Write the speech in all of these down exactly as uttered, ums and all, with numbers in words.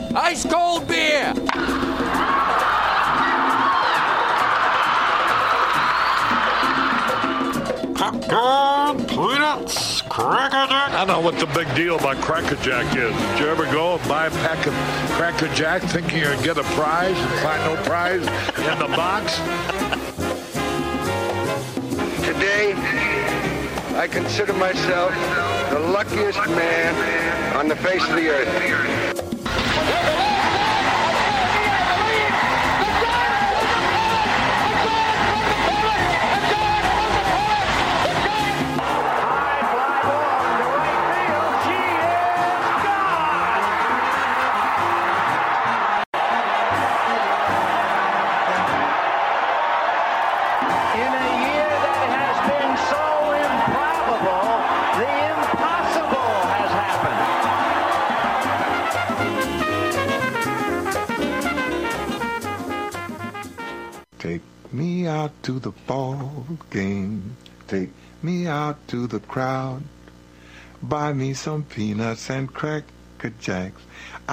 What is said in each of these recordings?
Ice cold beer. Popcorn, peanuts, Cracker Jack. I don't know what the big deal about Cracker Jack is. Did you ever go and buy a pack of Cracker Jack thinking you're going to get a prize and find no prize in the box? Today, I consider myself the luckiest man on the face of the earth. Take me out to the ball game. Take me out to the crowd. Buy me some peanuts and Cracker Jacks.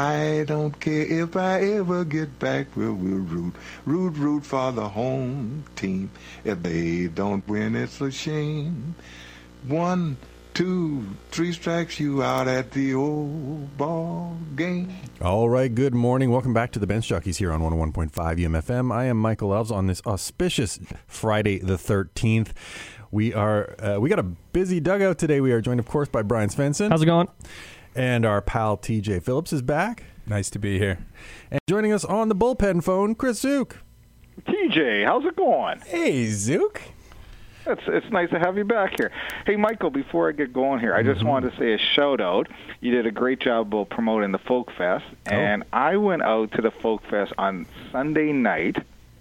I don't care if I ever get back. We'll, we'll root, root, root for the home team. If they don't win, it's a shame. One, two, three strikes you out at the old ball game. All right, good morning. Welcome back to the Bench Jockeys here on one oh one point five U M F M. I am Michael Elves on this auspicious Friday the thirteenth. We are uh, we got a busy dugout today. We are joined, of course, by Brian Svensson. How's it going? And our pal T J Phillips is back. Nice to be here. And joining us on the bullpen phone, Chris Zook. T J, how's it going? Hey, Zook. It's it's nice to have you back here. Hey, Michael, before I get going here, I just mm-hmm. wanted to say a shout-out. You did a great job of promoting the Folk Fest, oh. and I went out to the Folk Fest on Sunday night.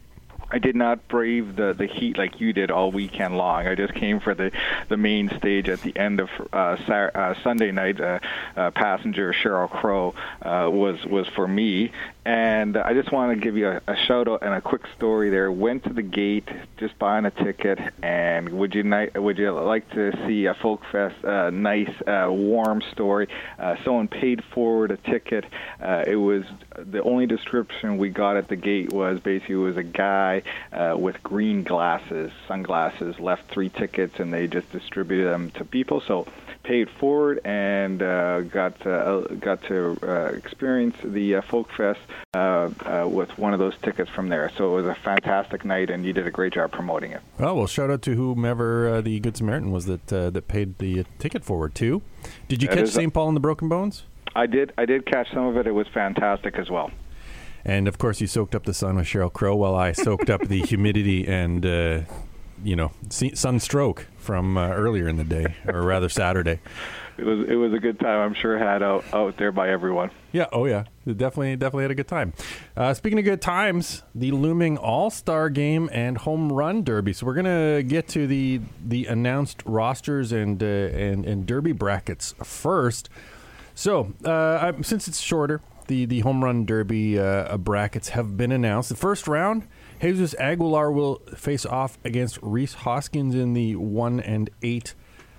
I did not brave the, the heat like you did all weekend long. I just came for the, the main stage at the end of uh, Sar- uh, Sunday night. Uh, uh, passenger Sheryl Crow uh, was was for me. And I just want to give you a, a shout-out and a quick story there. Went to the gate, just buying a ticket, and would you ni- would you like to see a Folk Fest uh, nice, uh, warm story? Uh, someone paid forward a ticket. Uh, it was the only description we got at the gate was basically it was a guy uh, with green glasses, sunglasses, left three tickets, and they just distributed them to people. So paid forward and uh, got uh, got to uh, experience the uh, Folk Fest uh, uh, with one of those tickets from there. So it was a fantastic night, and you did a great job promoting it. Oh, well, shout out to whomever uh, the Good Samaritan was that uh, that paid the uh, ticket forward to. Did you that catch Saint Paul and the Broken Bones? I did. I did catch some of it. It was fantastic as well. And, of course, you soaked up the sun with Sheryl Crow while I soaked up the humidity and, uh, you know, sunstroke from uh, earlier in the day, or rather Saturday. It was it was a good time, I'm sure, had out, out there by everyone. Yeah, oh yeah. Definitely definitely had a good time. Uh, speaking of good times, the looming All-Star Game and Home Run Derby. So we're going to get to the the announced rosters and, uh, and, and Derby brackets first. So, uh, since it's shorter, the, the Home Run Derby uh, brackets have been announced. The first round, Jesus Aguilar will face off against Rhys Hoskins in the one and eight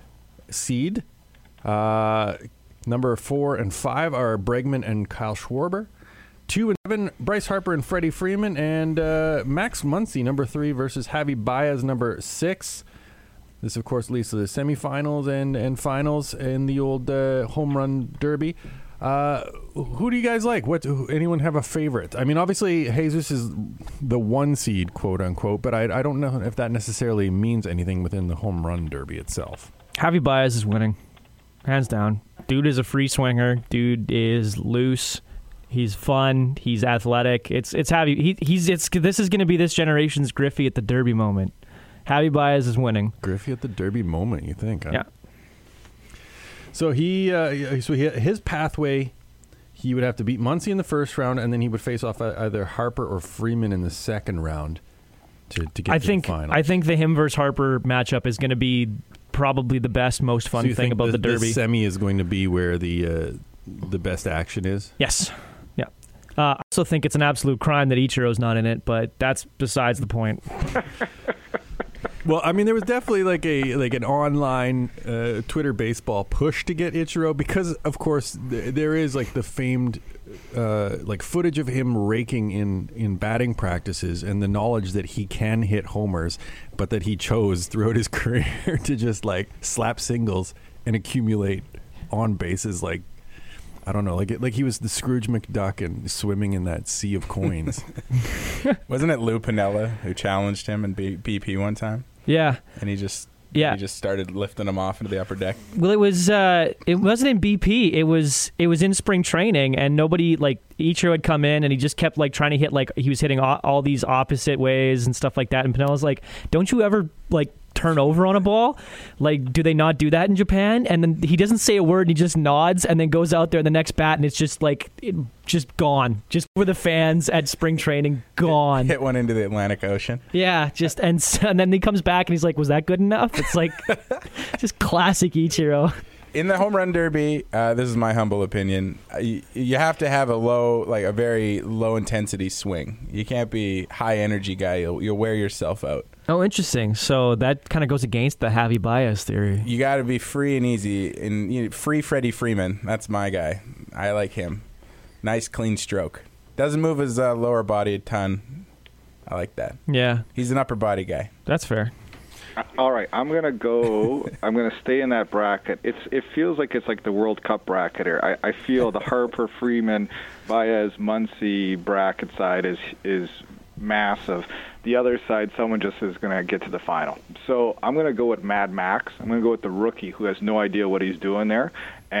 seed. Uh, number four and five are Bregman and Kyle Schwarber. Two and seven, Bryce Harper and Freddie Freeman. And uh, Max Muncy, number three, versus Javi Baez, number six. This, of course, leads to the semifinals and, and finals in the old uh, Home Run Derby. Uh, who do you guys like? What? Anyone have a favorite? I mean, obviously, Jesus is the one seed, quote unquote, but I, I don't know if that necessarily means anything within the Home Run Derby itself. Javi Baez is winning, hands down. Dude is a free swinger. Dude is loose. He's fun. He's athletic. It's it's Javi. He, he's it's this is going to be this generation's Griffey at the Derby moment. Javi Baez is winning. Griffey at the Derby moment, you think? Huh? Yeah. So he, uh, so he, his pathway, he would have to beat Muncy in the first round, and then he would face off either Harper or Freeman in the second round to, to get I to think, the final. I think the him versus Harper matchup is going to be probably the best, most fun so thing about the, the Derby. The semi is going to be where the uh, the best action is? Yes. Yeah. Uh, I also think it's an absolute crime that Ichiro's not in it, but that's besides the point. Well, I mean, there was definitely like a like an online uh, Twitter baseball push to get Ichiro because, of course, th- there is like the famed uh, like footage of him raking in in batting practices and the knowledge that he can hit homers, but that he chose throughout his career to just like slap singles and accumulate on bases like. I don't know, like it, like he was the Scrooge McDuck and swimming in that sea of coins. Wasn't it Lou Piniella who challenged him in B- BP one time? Yeah. And he just Yeah. he just started lifting him off into the upper deck. Well, it was uh, it wasn't in B P. It was it was in spring training, and nobody like Ichiro had come in, and he just kept like trying to hit like he was hitting all, all these opposite ways and stuff like that. And Pinella's like, "Don't you ever like turn over on a ball? Like, do they not do that in Japan?" And then he doesn't say a word, and he just nods, and then goes out there in the next bat, and it's just like it, just gone, just for the fans at spring training, gone. Hit one into the Atlantic Ocean. Yeah, just and and then he comes back and he's like, "Was that good enough?" It's like just classic Ichiro. In the home run derby, uh, this is my humble opinion. uh, You, you have to have a low, like a very low intensity swing. You can't be high energy guy. You'll, you'll wear yourself out. Oh, interesting. So that kind of goes against the Javi Baez theory. You got to be free and easy. And you know, free Freddie Freeman. That's my guy. I like him. Nice clean stroke. Doesn't move his uh, lower body a ton. I like that. Yeah, He's an upper body guy. that's fair. All right, I'm gonna go. I'm gonna stay in that bracket. It's. It feels like it's like the World Cup bracket here. I, I feel the Harper, Freeman, Baez, Muncy bracket side is is massive. The other side, someone just is gonna get to the final. So I'm gonna go with Mad Max. I'm gonna go with the rookie who has no idea what he's doing there,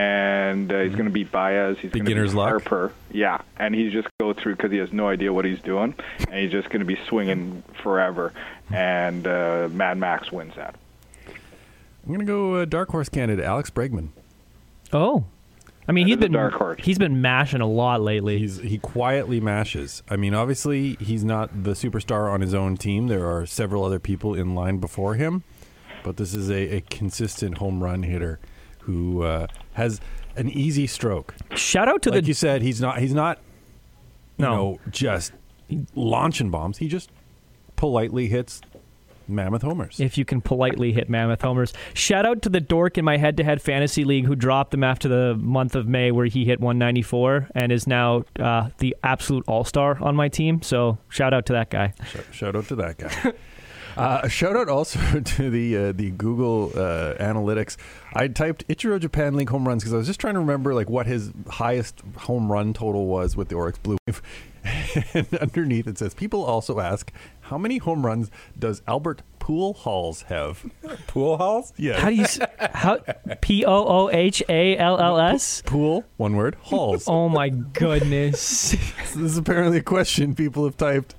and uh, he's gonna beat Baez. He's Beginner's gonna beat luck. Harper. Yeah, and he's just go through because he has no idea what he's doing, and he's just gonna be swinging forever. And uh, Mad Max wins that. I'm gonna go uh, dark horse candidate Alex Bregman. Oh, I mean That he's is a been dark horse. he's been mashing a lot lately. He's he quietly mashes. I mean, obviously he's not the superstar on his own team. There are several other people in line before him, but this is a, a consistent home run hitter who uh, has an easy stroke. Shout out to Like the you said, he's not he's not you No. know just launching bombs. He just politely hits mammoth homers. if you can politely hit mammoth homers. Shout out to the dork in my head-to-head fantasy league who dropped him after the month of May where he hit one ninety-four and is now uh, the absolute all-star on my team. So shout out to that guy. Shout, shout out to that guy. Uh, a shout out also to the uh, the Google uh, analytics. I typed Ichiro Japan League home runs because I was just trying to remember like what his highest home run total was with the Oryx Blue Wave. And underneath it says, people also ask, how many home runs does Albert Pujols have? Pool halls? Yeah. How do you s- how P O O H A L L S? Pool, one word, Halls. Oh my goodness. So this is apparently a question people have typed.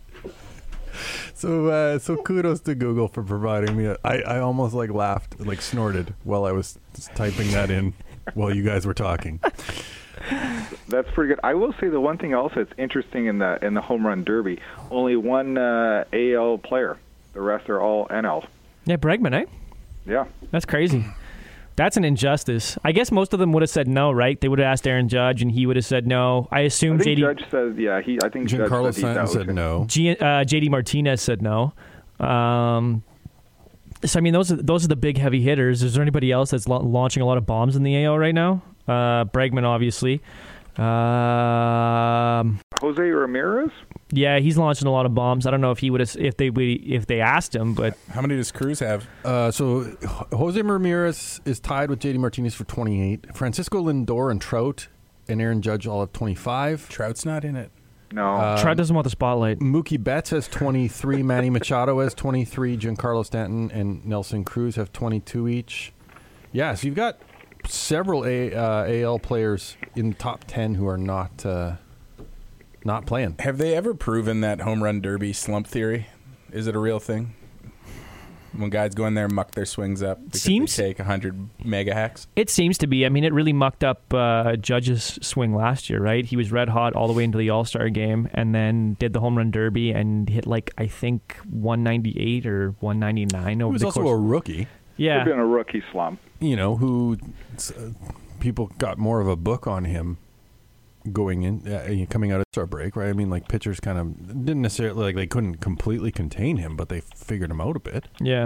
So uh, so kudos to Google for providing me. A, I, I almost like laughed, like snorted while I was typing that in while you guys were talking. That's pretty good. I will say the one thing also that's interesting in the in the home run derby, only one uh, A L player. The rest are all N L. Yeah, Bregman, eh? Yeah. That's crazy. That's an injustice. I guess most of them would have said no, right? They would have asked Aaron Judge, and he would have said no. I I assume think J D Judge says, yeah, he. I think Judge Giancarlo said he's Stanton out. said no. G, uh, J D Martinez said no. Um, so I mean, those are those are the big heavy hitters. Is there anybody else that's la- launching a lot of bombs in the A L right now? Uh, Bregman, obviously. Um, Jose Ramirez? yeah, he's launching a lot of bombs. I don't know if he would have if they would if they asked him, but How many does Cruz have? Uh, so Jose Ramirez is tied with J D Martinez for twenty-eight. Francisco Lindor and Trout and Aaron Judge all have twenty-five. Trout's not in it. No. Uh, Trout doesn't want the spotlight. Mookie Betts has twenty-three. Manny Machado has twenty-three. Giancarlo Stanton and Nelson Cruz have twenty-two each. Yeah, so you've got several A, uh, A L players in the top ten who are not uh, not playing. Have they ever proven that home run derby slump theory? Is it a real thing? When guys go in there and muck their swings up because Seems- they take one hundred mega hacks? It seems to be. I mean, it really mucked up uh, Judge's swing last year, right? He was red hot all the way into the All-Star game and then did the home run derby and hit like, I think, one ninety-eight or one ninety-nine He over was the also course. a rookie, yeah. He's been a rookie slump. you know, who uh, people got more of a book on him going in, uh, coming out of Star break, right? I mean, like pitchers kind of didn't necessarily like they couldn't completely contain him, but they figured him out a bit. Yeah.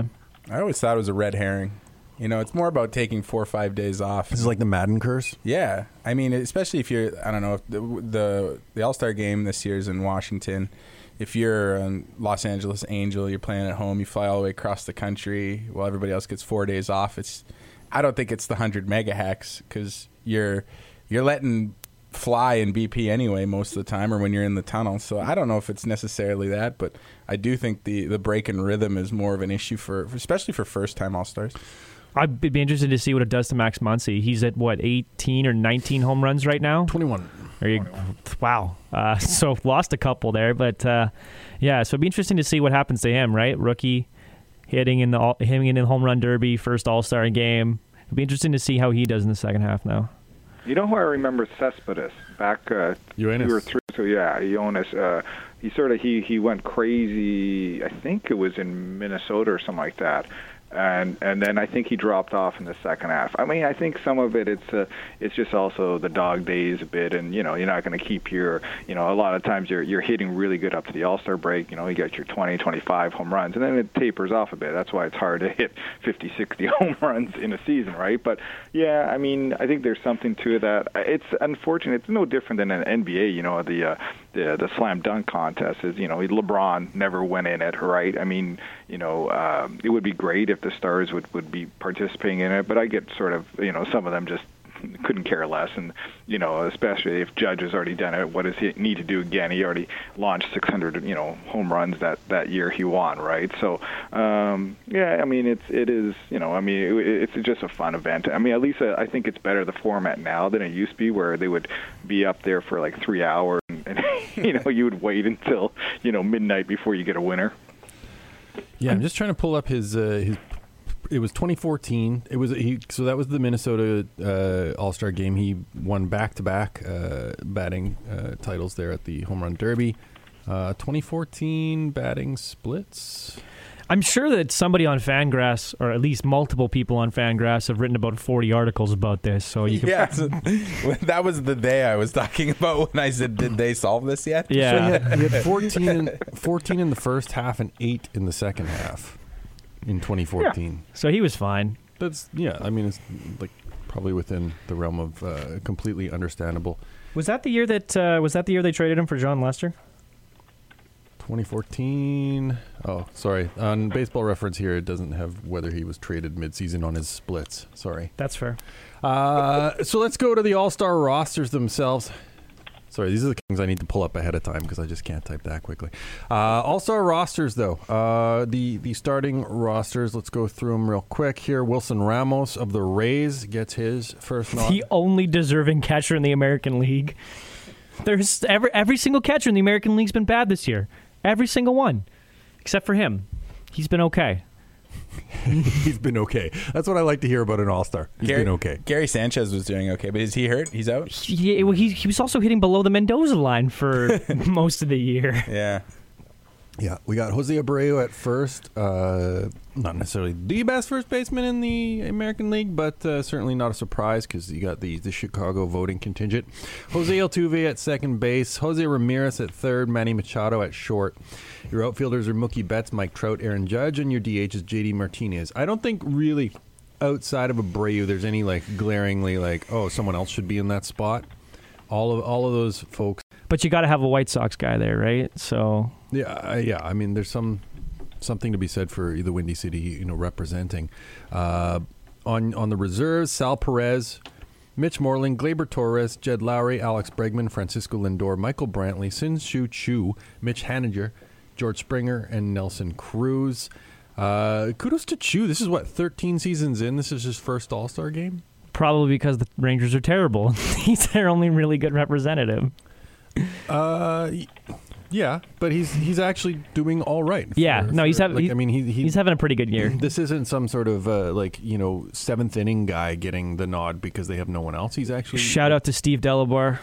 I always thought it was a red herring. You know, it's more about taking four or five days off. This is like the Madden curse. Yeah, I mean, especially if you're, I don't know, if the the, the All-Star game this year is in Washington. If you're a Los Angeles Angel, you're playing at home, you fly all the way across the country while everybody else gets four days off. It's, I don't think it's the hundred mega hacks because you're you're letting fly in B P anyway most of the time, or when you're in the tunnel. So I don't know if it's necessarily that, but I do think the the break in rhythm is more of an issue for, especially for first time All-Stars. I'd be interested to see what it does to Max Muncy. He's at, what, eighteen or nineteen home runs right now? twenty-one. Are you, wow. Uh, so lost a couple there. But, uh, yeah, so it'd be interesting to see what happens to him, right? Rookie hitting in the all, hitting in the home run derby, first All-Star game. It'd be interesting to see how he does in the second half now. You know who I remember? Cespedes. Back uh, two or three. So, yeah, Jonas. Uh, he sort of, he, he went crazy. I think it was in Minnesota or something like that. And and then I think he dropped off in the second half. I mean, I think some of it it's uh, it's just also the dog days a bit, and you know you're not going to keep your you know a lot of times you're you're hitting really good up to the All-Star break. You know you got your twenty, twenty-five home runs, and then it tapers off a bit. That's why it's hard to hit fifty, sixty home runs in a season, right? But yeah, I mean I think there's something to that. It's unfortunate. It's no different than an N B A. You know the uh, the the slam dunk contest is you know LeBron never went in it, right? I mean you know um, it would be great if the Stars would, would be participating in it, but I get sort of, you know, some of them just couldn't care less, and, you know, especially if Judge has already done it, what does he need to do again? He already launched six hundred, you know, home runs that, that year he won, right? So, um, yeah, I mean, it's, it is, you know, I mean, it, it's just a fun event. I mean, at least uh, I think it's better the format now than it used to be, where they would be up there for like three hours, and, and you know, you would wait until, you know, midnight before you get a winner. Yeah, I'm just trying to pull up his uh, his. It was twenty fourteen. It was he, so that was the Minnesota uh, All-Star game. He won back-to-back uh, batting uh, titles there at the Home Run Derby. Uh, twenty fourteen batting splits. I'm sure that somebody on Fangraphs, or at least multiple people on Fangraphs, have written about forty articles about this. So you can yeah, so that was the day I was talking about when I said, "Did they solve this yet?" Yeah, so he had, he had fourteen, fourteen in the first half and eight in the second half. In twenty fourteen. Yeah. So he was fine. That's, yeah, I mean, it's like probably within the realm of uh, completely understandable. Was that the year that, uh, was that the year they traded him for John Lester? twenty fourteen. Oh, sorry. On Baseball Reference here, it doesn't have whether he was traded midseason on his splits. Sorry. That's fair. Uh, so let's go to the All-Star rosters themselves. Sorry, these are the things I need to pull up ahead of time because I just can't type that quickly. Uh, All-Star rosters, though. Uh, the, the starting rosters, let's go through them real quick here. Wilson Ramos of the Rays gets his first nod. The only deserving catcher in the American League. There's every, every single catcher in the American League's been bad this year. Every single one. Except for him. He's been okay. He's been okay. That's what I like to hear about an All-Star. He's Gary, been okay. Gary Sanchez was doing okay, but is he hurt? He's out? He, well, he, he was also hitting below the Mendoza line for most of the year. Yeah. Yeah, we got Jose Abreu at first. Uh, not necessarily the best first baseman in the American League, but uh, certainly not a surprise because you got the, the Chicago voting contingent. Jose Altuve at second base. Jose Ramirez at third. Manny Machado at short. Your outfielders are Mookie Betts, Mike Trout, Aaron Judge, and your D H is J D Martinez. I don't think really outside of Abreu there's any like glaringly like, oh, someone else should be in that spot. All of all of those folks. But you got to have a White Sox guy there, right? So yeah, uh, yeah. I mean, there's some something to be said for the Windy City, you know, representing. Uh, on on the reserves, Sal Perez, Mitch Moreland, Gleyber Torres, Jed Lowry, Alex Bregman, Francisco Lindor, Michael Brantley, Sin-Shu Chu, Mitch Haniger, George Springer, and Nelson Cruz. Uh, kudos to Chu. This is what, thirteen seasons in. This is his first All-Star game. Probably because the Rangers are terrible. He's their only really good representative. Uh, yeah, but he's he's actually doing all right. For, yeah, no, he's having. Like, I mean, he, he he's having a pretty good year. This isn't some sort of uh, like you know seventh inning guy getting the nod because they have no one else. He's actually shout out to Steve Delabar,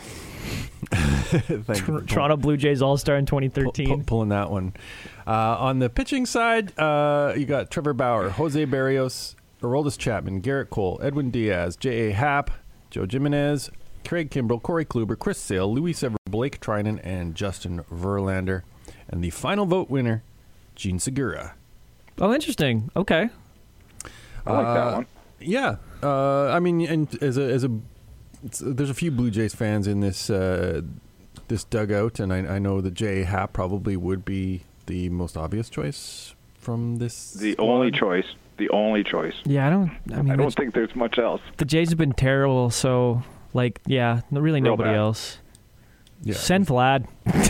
Tr- Toronto Blue Jays All Star in twenty thirteen. Pull, pull, pulling that one. Uh, on the pitching side, uh, you got Trevor Bauer, Jose Barrios, Aroldis Chapman, Garrett Cole, Edwin Diaz, J A. Happ, Joe Jimenez, Craig Kimbrell, Corey Kluber, Chris Sale, Louis Sever, Blake Trinan, and Justin Verlander. And the final vote winner, Gene Segura. Oh, interesting. Okay. I like Uh, that one. Yeah, uh, I mean, and as a as a, it's, there's a few Blue Jays fans in this uh, this dugout, and I, I know that Jay Happ probably would be the most obvious choice from this. The squad. only choice. The only choice. Yeah, I don't. I mean, I don't it's- think there's much else. the Jays have been terrible. So, like, yeah, no- really Real nobody bad. else. Yeah. Send Vlad.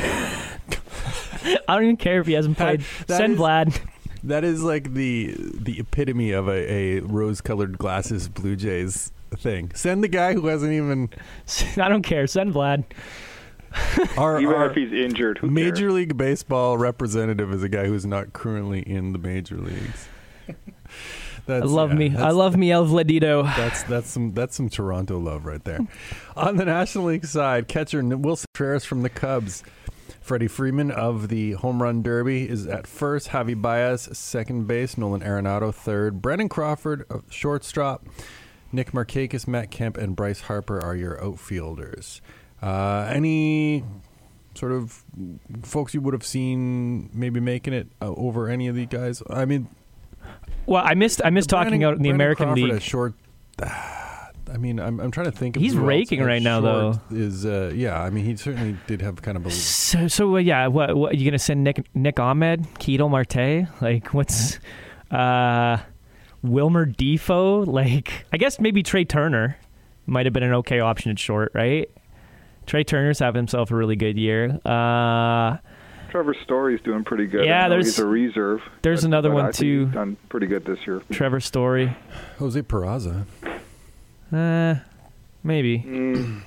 I don't even care if he hasn't played. that Send is- Vlad. That is like the the epitome of a, a rose-colored glasses Blue Jays thing. Send the guy who hasn't even. I don't care. Send Vlad. Our, Even our if he's injured, who Major cares? League Baseball representative is a guy who's not currently in the major leagues. That's, I love yeah, me. I that's- love me, El Vladito. That's that's some that's some Toronto love right there. On the National League side, catcher Wilson Contreras from the Cubs. Freddie Freeman of the Home Run Derby is at first. Javi Baez, second base. Nolan Arenado, third. Brendan Crawford, of shortstop. Nick Markakis, Matt Kemp, and Bryce Harper are your outfielders. Uh, any sort of folks you would have seen maybe making it uh, over any of these guys? I mean, Well, I missed. I missed talking Brandon- out in the Brandon American Crawford League. at short. I mean, I'm I'm trying to think. Of He's who else raking at right now, short though. Is uh, yeah. I mean, he certainly did have kind of a. So, so uh, yeah, what, what you gonna send Nick Nick Ahmed, Keto Marte? Like, what's uh, Wilmer Defoe? Like, I guess maybe Trey Turner might have been an okay option at short, right? Trey Turner's having himself a really good year. Uh, Trevor Story's doing pretty good. Yeah, I know there's- he's a reserve. there's but- another but one, I think too. He's done pretty good this year. Trevor Story, Jose Peraza. uh, maybe. Mm,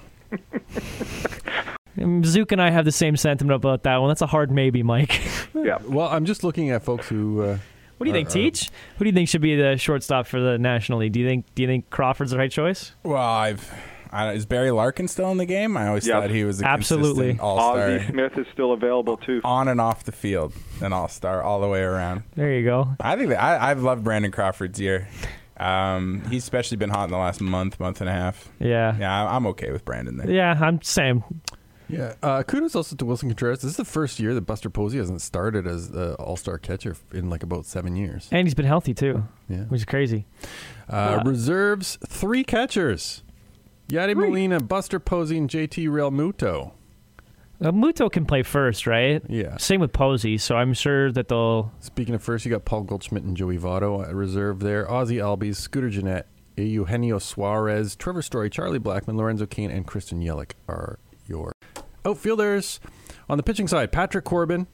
Zook and I have the same sentiment about that one. That's a hard maybe, Mike. yeah. Well, I'm just looking at folks who. Uh, What do you think, are- are- Teach? Who do you think should be the shortstop for the National League? Do you think Do you think Crawford's the right choice? Well, I've I, is Barry Larkin still in the game? I always Yeah. thought he was a Absolutely. consistent all-star Ozzie Smith is still available too. on and off the field, an all-star all the way around. There you go. I think that I, I've loved Brandon Crawford's year. Um, he's especially been hot in the last month, month and a half. Yeah. Yeah, I- I'm okay with Brandon there. Yeah, I'm same. Yeah. Uh, kudos also to Wilson Contreras. This is the first year that Buster Posey hasn't started as the All-Star catcher in like about seven years. And he's been healthy too, Yeah. which is crazy. Uh, reserves three catchers: Yadi Molina, Buster Posey, and J T Realmuto. Uh, Muto can play first, right? Yeah. Same with Posey, so I'm sure that they'll. Speaking of first, you got Paul Goldschmidt and Joey Votto at reserve there. Ozzie Albies, Scooter Gennett, Eugenio Suarez, Trevor Story, Charlie Blackmon, Lorenzo Cain, and Kristen Yelich are your outfielders. On the pitching side, Patrick Corbin,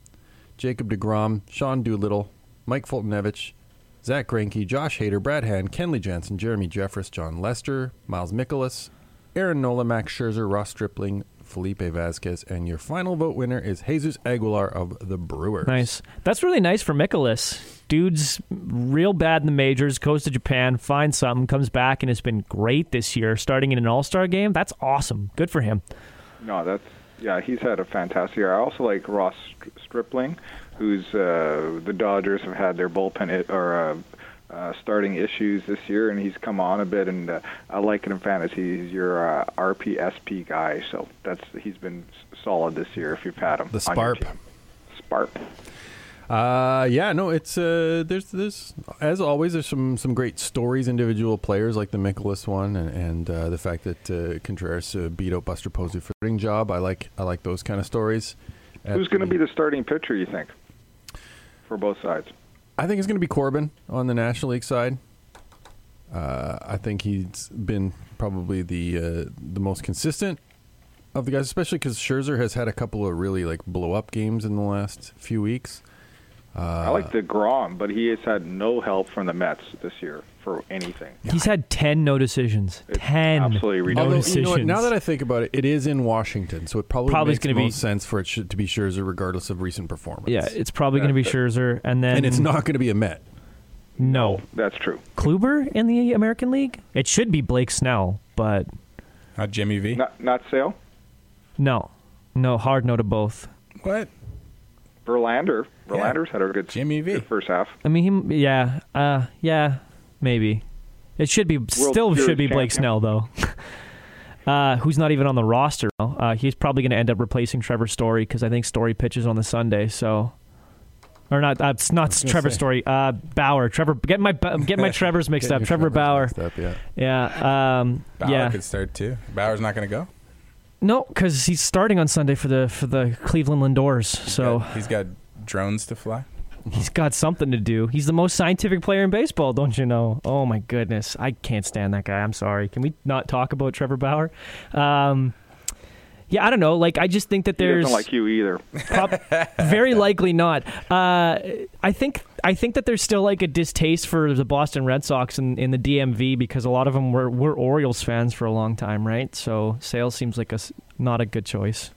Jacob deGrom, Sean Doolittle, Mike Fultonevich, Zach Greinke, Josh Hader, Brad Hand, Kenley Jansen, Jeremy Jeffress, John Lester, Miles Mikolas, Aaron Nola, Max Scherzer, Ross Stripling, Felipe Vasquez, and your final vote winner is Jesus Aguilar of the Brewers. Nice. That's really nice for Mikolas. Dude's real bad in the majors, goes to Japan, finds something, comes back, and has been great this year, starting in an All-Star game. That's awesome. Good for him. No, that's yeah. He's had a fantastic year. I also like Ross Stripling, who's uh, the Dodgers have had their bullpen it, or uh, uh, starting issues this year, and he's come on a bit. And uh, I like it in fantasy. He's your uh, R P S P guy, so that's he's been s- solid this year. If you've had him, The on your Sparp. team. Sparp. Uh, yeah, no, it's uh, there's there's as always there's some some great stories, individual players like the Mikolas one, and, and uh, the fact that uh, Contreras uh, beat out Buster Posey for the starting job. I like I like those kind of stories. Who's going to be the starting pitcher? You think for both sides? I think it's going to be Corbin on the National League side. Uh, I think he's been probably the uh, the most consistent of the guys, especially because Scherzer has had a couple of really like blow up games in the last few weeks. Uh, I like the Grom, but he has had no help from the Mets this year for anything. He's had ten no decisions. It's ten absolutely no Although, decisions. you know what, now that I think about it, it is in Washington, so it probably, Probably makes gonna be- most sense for it should, to be Scherzer, regardless of recent performance. yeah, it's probably going to be That's it. Scherzer, and then and it's not going to be a Met. no That's true. Kluber in the American League. It should be Blake Snell, but Not Jimmy V. Not not Sale. no, no hard no to both. What? Verlander. Verlander's had a good, Jimmy V. good first half. I mean, he, yeah, uh, yeah, maybe. It should be still Series should be Blake champion. Snell though, uh, who's not even on the roster. Uh, he's probably going to end up replacing Trevor Story because I think Story pitches on the Sunday. So Or not? Uh, it's not Trevor say. Story. Uh, Bauer. Trevor. Get my get my Trevors mixed Get up. your Trevor Trevors Bauer. mixed up, yeah. Yeah. Um, Bauer yeah. could start too. Bauer's not going to go. No, because he's starting on Sunday for the for the Cleveland Lindors. So He's got drones to fly. he's got something to do. He's the most scientific player in baseball, don't you know? Oh my goodness, I can't stand that guy. I'm sorry. Can we not talk about Trevor Bauer? Um, yeah, I don't know. Like, I just think that He there's doesn't like you either. prob- very likely not. Uh, I think I think that there's still like a distaste for the Boston Red Sox in, in the D M V because a lot of them were, were Orioles fans for a long time, right? So Sale seems like a s- not a good choice.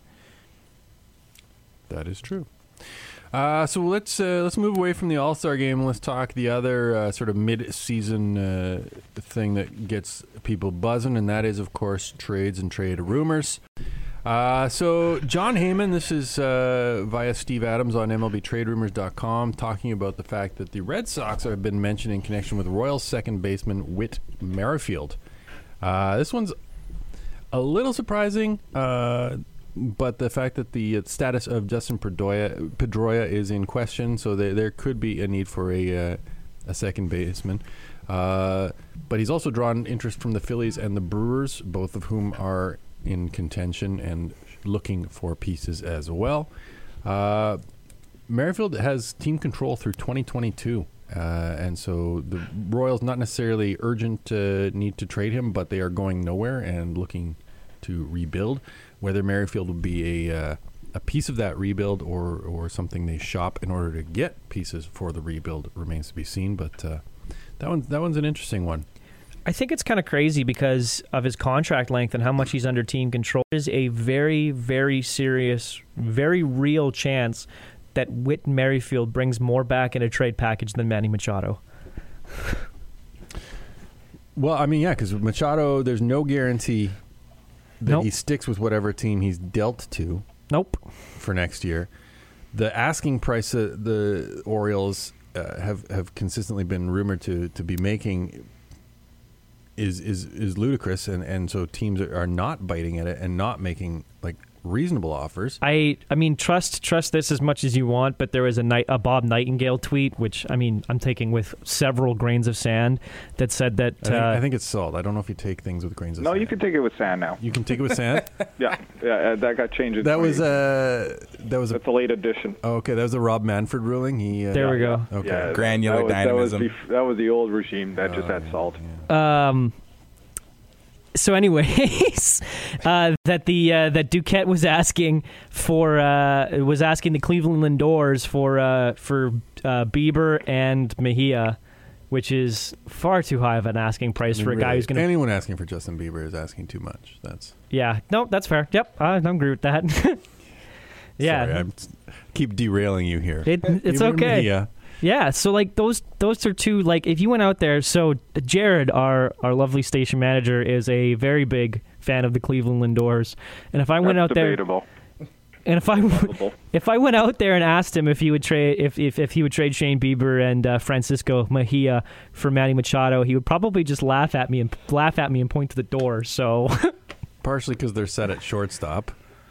That is true. Uh, so let's uh, let's move away from the All-Star game and let's talk the other uh, sort of mid-season uh, thing that gets people buzzing, and that is, of course, trades and trade rumors. Uh, so John Heyman, this is uh, via Steve Adams on M L B Trade Rumors dot com, talking about the fact that the Red Sox have been mentioned in connection with Royals second baseman Whit Merrifield. Uh, this one's a little surprising, uh, but the fact that the status of Justin Pedroia, Pedroia is in question, so there, there could be a need for a, uh, a second baseman. Uh, but he's also drawn interest from the Phillies and the Brewers, both of whom are in contention and looking for pieces as well. Uh, Merrifield has team control through twenty twenty-two. Uh, and so the Royals not necessarily urgent uh, need to trade him, but they are going nowhere and looking to rebuild. Whether Merrifield will be a uh, a piece of that rebuild or or something they shop in order to get pieces for the rebuild remains to be seen. But uh, that one that one's an interesting one. I think it's kind of crazy because of his contract length and how much he's under team control. There's a very, very serious, very real chance that Whit Merrifield brings more back in a trade package than Manny Machado. Well, I mean, yeah, because with Machado, there's no guarantee that Nope. he sticks with whatever team he's dealt to Nope. for next year. The asking price uh, the Orioles uh, have have consistently been rumored to to be making is is is ludicrous, and, and so teams are, are not biting at it and not making like reasonable offers. I I mean, trust trust this as much as you want, but there was a night a Bob Nightingale tweet, which I mean, I'm taking with several grains of sand, that said that I think, uh, I think it's salt. I don't know if you take things with grains of No, sand. you can take it with sand now. You can take it with sand. Yeah, yeah, uh, that got changed. in That was twenty a that was a That's a late addition. oh, okay. That was a Rob Manfred ruling. He uh, there we go. Okay. Yeah, Granular that was, dynamism. That was, the, that was the old regime that just had salt. Um. So, anyways, uh, that the uh, that Duquette was asking for uh, was asking the Cleveland Lindors for uh, for uh, Bieber and Mejia, which is far too high of an asking price I mean, for a guy really, who's going to. anyone asking for Justin Bieber is asking too much. That's Yeah, no, that's fair. Yep, I agree with that. yeah, sorry, I keep derailing you here. It, it's Bieber and okay. Mejia. Yeah, so like those those are two, like if you went out there, so Jared, our our lovely station manager, is a very big fan of the Cleveland Lindors. And if I went That's out there debatable. and if I Debatable. if I went out there and asked him if he would trade if if, if he would trade Shane Bieber and uh, Francisco Mejia for Manny Machado, he would probably just laugh at me and laugh at me and point to the door. So Partially because they're set at shortstop.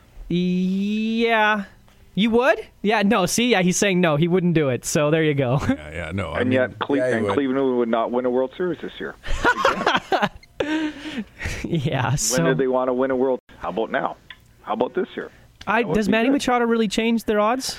yeah. You would? Yeah, no, see, yeah, he's saying no, he wouldn't do it. So there you go. Yeah, yeah, no. I And mean, yet, Cle- yeah, he and would. Cleveland would not win a World Series this year. yeah, When so did they want to win a World? How about now? How about this year? I, That would does be Manny good. Machado really change their odds?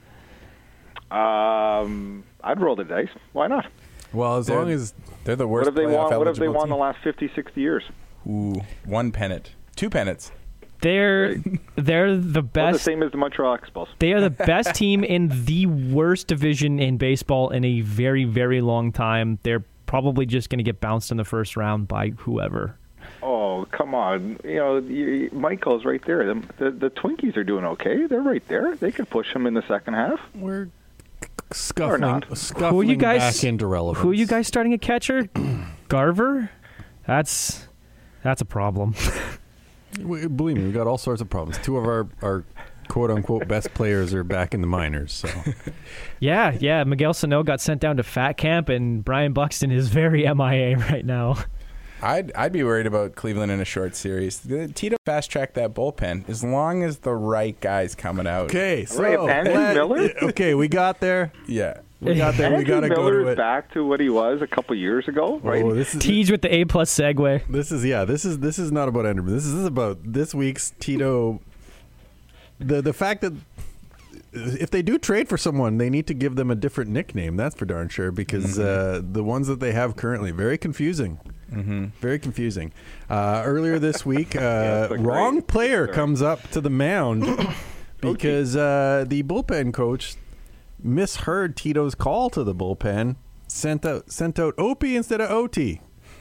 Um, I'd roll the dice. Why not? well, as They're- long as They're the What worst have they playoff won? What have they eligible won the team. last fifty, sixty years? Ooh, one pennant. Two pennants. They're they're the Well, the best. same as the Montreal Expos. They are the best team in the worst division in baseball in a very very long time. They're probably just going to get bounced in the first round by whoever. Oh, come on. You know, you, Michael's right there. The, the, the Twinkies are doing okay. They're right there. They could push them in the second half. we're scuffling, not. scuffling Who are you guys? back into relevance. Who are you guys starting a catcher? Garver. That's that's a problem. We, believe me, we got all sorts of problems. Two of our, our quote unquote best players are back in the minors. So yeah, yeah. Miguel Sano got sent down to Fat Camp, and Brian Buxton is very M I A right now. I'd I'd be worried about Cleveland in a short series. The, Tito fast track that bullpen as long as the right guy's coming out. Okay, so Right, Andrew let- Miller? Okay, we got there. Yeah. We got there. We Andrew gotta go Miller's to it. back to what he was a couple years ago, right? Oh, this is Tease with the A plus segue. this is yeah. This is this is not about Andrew. This is, this is about this week's Tito. The the fact that if they do trade for someone, they need to give them a different nickname. That's for darn sure, because uh, the ones that they have currently very confusing. Mm-hmm. Very confusing. Uh, earlier this week, uh, a wrong great player story. comes up to the mound because uh, the bullpen coach misheard Tito's call to the bullpen, sent out sent out Opie instead of O T.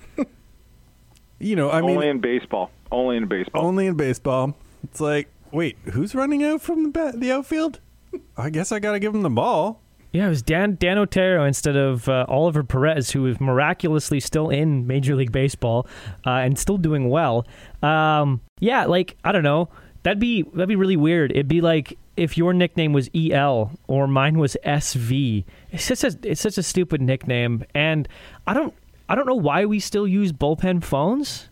You know, I mean, Only in baseball. Only in baseball. only in baseball. It's like, wait, who's running out from the bat, the outfield? I guess I got to give him the ball. Yeah, it was Dan Dan Otero instead of uh, Oliver Perez, who is miraculously still in Major League Baseball uh, and still doing well. Um, yeah, like I don't know, that'd be that'd be really weird. It'd be like if your nickname was E L or mine was S V. It's just a, it's such a stupid nickname, and I don't I don't know why we still use bullpen phones.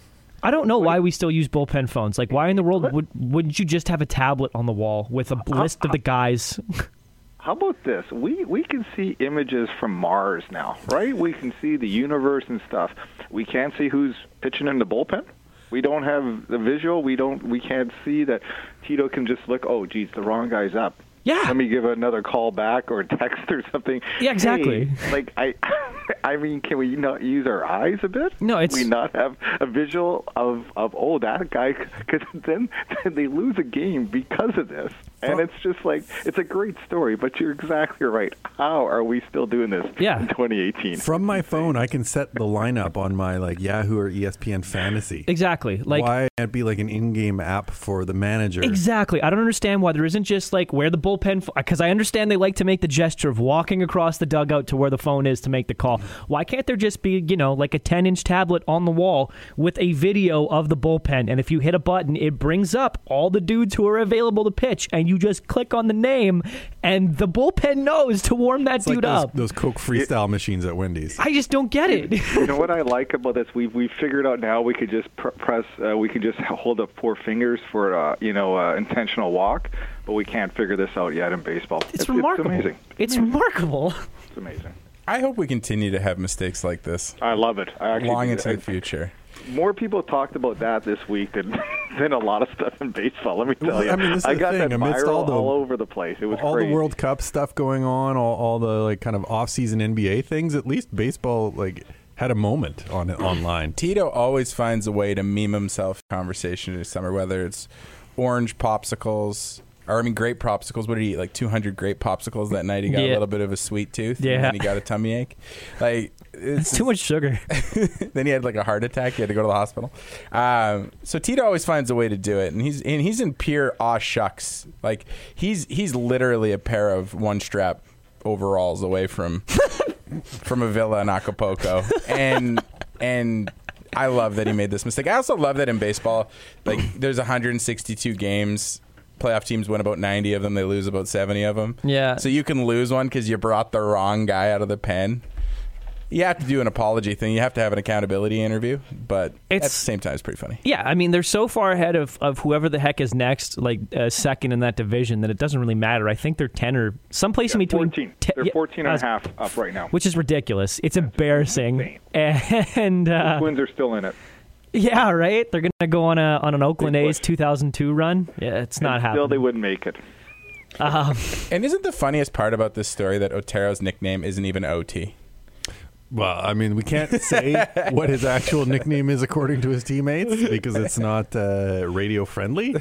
I don't know why we still use bullpen phones. Like, why in the world would wouldn't you just have a tablet on the wall with a list of the guys? How about this? We we can see images from Mars now, right? We can see the universe and stuff. We can't see who's pitching in the bullpen. We don't have the visual. We don't. We can't see that Tito can just look. Oh, geez, the wrong guy's up. Yeah. Let me give another call back or text or something. Yeah, exactly. Hey, like I, I mean, can we not use our eyes a bit? No, it's- Can we not have a visual of of oh that guy, because then, then they lose a game because of this. And it's just like, it's a great story, but you're exactly right. How are we still doing this Yeah. in twenty eighteen? From my phone, I can set the lineup on my like Yahoo or E S P N Fantasy. Exactly. Like Why can't it be like an in-game app for the manager? Exactly. I don't understand why there isn't just like where the bullpen, because I understand they like to make the gesture of walking across the dugout to where the phone is to make the call. Why can't there just be, you know, like a ten-inch tablet on the wall with a video of the bullpen? And if you hit a button, it brings up all the dudes who are available to pitch, and you just click on the name, and the bullpen knows to warm that It's like dude those, up. those Coke freestyle machines at Wendy's. I just don't get it. You know what I like about this? We we figured out now we could just pr- press, uh, we could just hold up four fingers for uh, you know uh, intentional walk, but we can't figure this out yet in baseball. It's, remarkable. It's amazing. It's remarkable. It's amazing. I hope we continue to have mistakes like this I love it. I actually long do. into I- the future. More people talked about that this week than than a lot of stuff in baseball. Let me tell Well, you. I mean, this is I the got thing. that Amidst viral all all, the- over the place. It was all crazy. the World Cup stuff going on, all, all the like kind of off-season N B A things. At least baseball like had a moment on it online. Tito always finds a way to meme himself in conversation this summer, whether it's orange popsicles, or I mean grape popsicles. What did he eat? Like two hundred grape popsicles that night. He got Yeah. a little bit of a sweet tooth. Yeah. And then he got a tummy ache. Like It's too much sugar. Then he had like a heart attack. He had to go to the hospital. Um, so Tito always finds a way to do it, and he's and he's in pure aw shucks. Like he's he's literally a pair of one strap overalls away from from a villa in Acapulco, and and I love that he made this mistake. I also love that in baseball, like there's one hundred sixty-two games. Playoff teams win about ninety of them. They lose about seventy of them. Yeah. So you can lose one because you brought the wrong guy out of the pen. You have to do an apology thing. You have to have an accountability interview. But It's- at the same time, it's pretty funny. Yeah, I mean, they're so far ahead of, of whoever the heck is next, like uh, second in that division, that it doesn't really matter. I think they're ten or someplace in between. fourteen. te- They're yeah, fourteen and uh, a half up right now. Which is ridiculous. It's embarrassing. And uh, Twins are still in it. yeah, right. They're gonna go on a on an Oakland Big A's push. two thousand two run. Yeah, it's not And happening. Still, they wouldn't make it. Um, And isn't the funniest part about this story that Otero's nickname isn't even O T? Well, I mean, we can't say what his actual nickname is according to his teammates because it's not uh, radio friendly.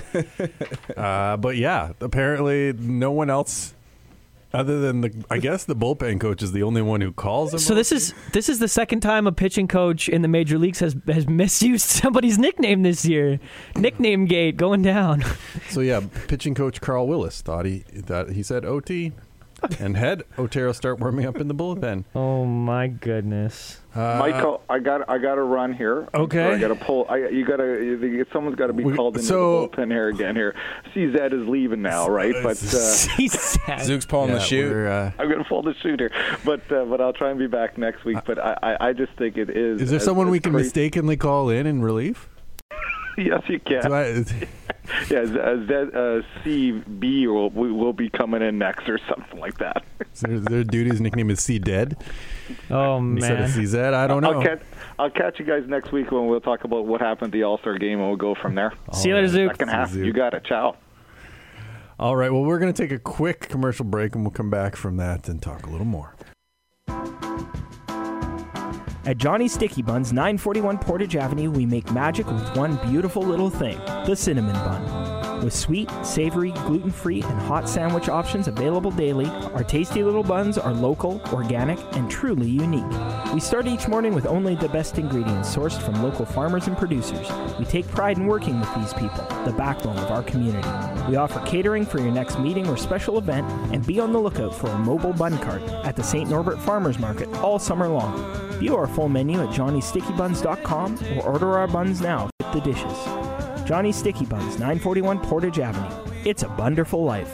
Uh, but yeah, apparently no one else, other than the, I guess the bullpen coach is the only one who calls him. so this is this is the second time a pitching coach in the major leagues has has misused somebody's nickname this year. Nickname gate going down. So yeah, pitching coach Carl Willis thought he thought he said O T. and head Otero start warming up in the bullpen. Oh my goodness, uh, Michael! I got I got to run here. Okay, I got to pull. I, you got to. Someone's got to be we, called into so, the bullpen here again. Here, C Z is leaving now, right? But uh, C Z, Zook's pulling yeah, the chute. Uh, I'm going to pull the chute here, but uh, but I'll try and be back next week. But I, I, I just think it is. Is there as, someone as we can crazy. mistakenly call in in relief? Yes, you can. Do I, Yeah, Z, uh, C B will will be coming in next or something like that. their, their duty's nickname is C Dead. oh Instead of man, C Z, I don't know. I'll catch, I'll catch you guys next week when we'll talk about what happened at the All-Star game, and we'll go from there. see you later, Zook. Second half, Zook. you got it. Ciao. All right, well, we're going to take a quick commercial break, and we'll come back from that and talk a little more. At Johnny's Sticky Buns, nine forty-one Portage Avenue, we make magic with one beautiful little thing, the cinnamon bun. With sweet, savory, gluten-free, and hot sandwich options available daily, our tasty little buns are local, organic, and truly unique. We start each morning with only the best ingredients sourced from local farmers and producers. We take pride in working with these people, the backbone of our community. We offer catering for your next meeting or special event, and be on the lookout for a mobile bun cart at the Saint Norbert Farmers Market all summer long. View our full menu at johnny sticky buns dot com or order our buns now with the dishes. Johnny's Sticky Buns, nine forty-one Portage Avenue. It's a wonderful life.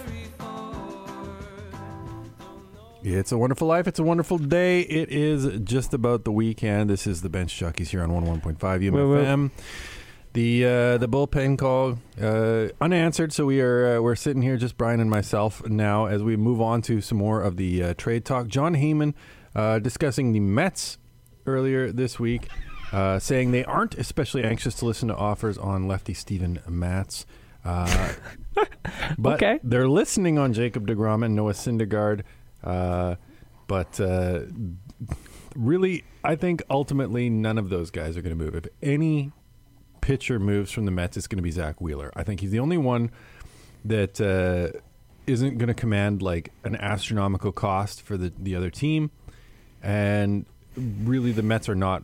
It's a wonderful life. It's a wonderful day. It is just about the weekend. This is the Bench Jockeys here on one oh one point five U M F M. The uh, the bullpen call uh, unanswered, so we are uh, we're sitting here, just Brian and myself now, as we move on to some more of the uh, trade talk. Jon Heyman uh, discussing the Mets earlier this week, uh, saying they aren't especially anxious to listen to offers on lefty Steven Matz. Uh, but Okay. they're listening on Jacob deGrom and Noah Syndergaard. Uh, but uh, really, I think ultimately none of those guys are going to move. If any pitcher moves from the Mets, it's going to be Zach Wheeler. I think he's the only one that uh, isn't going to command like an astronomical cost for the, the other team. And really, the Mets are not.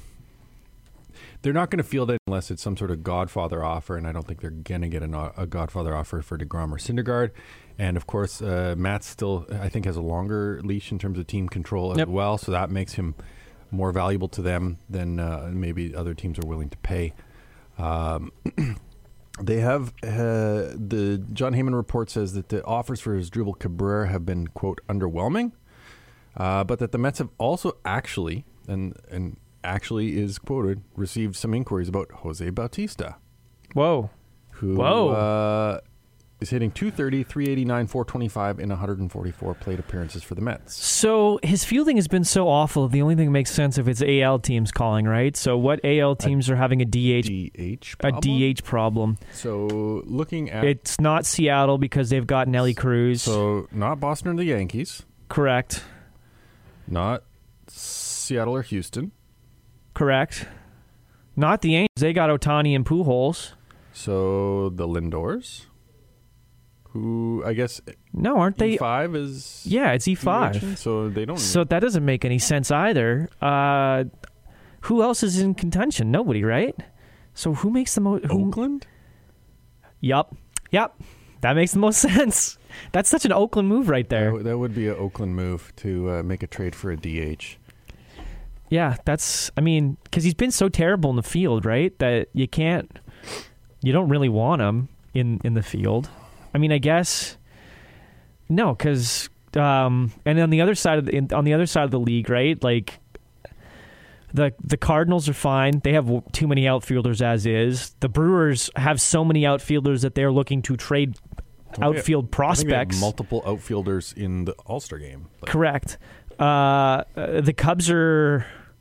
They're not going to feel that unless it's some sort of Godfather offer, and I don't think they're going to get a, a Godfather offer for deGrom or Syndergaard. And of course, uh, Matt still, I think, has a longer leash in terms of team control as Yep. well, so that makes him more valuable to them than uh, maybe other teams are willing to pay. Um, they have uh, the Jon Heyman report says that the offers for Asdrubal Cabrera have been, quote, underwhelming, uh, but that the Mets have also actually and and. actually is quoted, received some inquiries about Jose Bautista. Whoa. Who Whoa. Uh, is hitting two thirty, three eighty-nine, four twenty-five in one hundred forty-four plate appearances for the Mets. So his fielding has been so awful. The only thing that makes sense if it's A L teams calling, right? So what A L teams are having a D H D H a problem? D H problem? So looking at It's not Seattle because they've got Nelly Cruz. So not Boston or the Yankees. Correct. Not Seattle or Houston. Correct. Not the Yankees. They got Ohtani and Pujols. So the Lindors, who I guess No, aren't they? E five is Yeah, it's E free agent, five. so they don't. So that doesn't make any sense either. Uh, who else is in contention? Nobody, right? So who makes the most? Oakland? Yup. Yup. That makes the most sense. That's such an Oakland move right there. That, that would be an Oakland move to uh, make a trade for a D H. Yeah, that's, I mean, because he's been so terrible in the field, right? That you can't, you don't really want him in, in the field. I mean, I guess, no, because, um, and on the other side of the, in, on the other side of the league, right? Like, the the Cardinals are fine. They have too many outfielders as is. The Brewers have so many outfielders that they're looking to trade Well, they- outfield I think they have prospects. multiple outfielders in the All-Star game. Like, Correct. Uh, the Cubs are